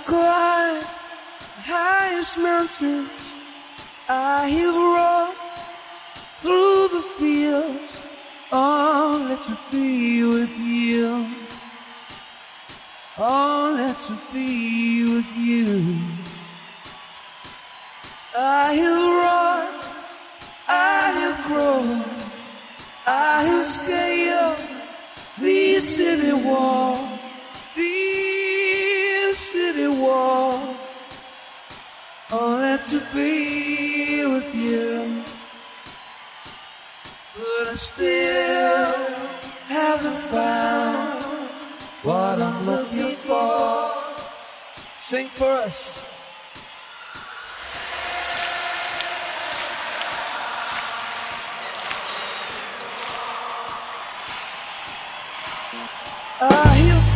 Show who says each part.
Speaker 1: climbed the highest mountains. I have walked through the fields, only to be with you, only to be with you. I have run, I have grown, I have scaled these city walls, these city walls, only to be with you. But I still haven't found what I'm looking for. Sing for us. I hear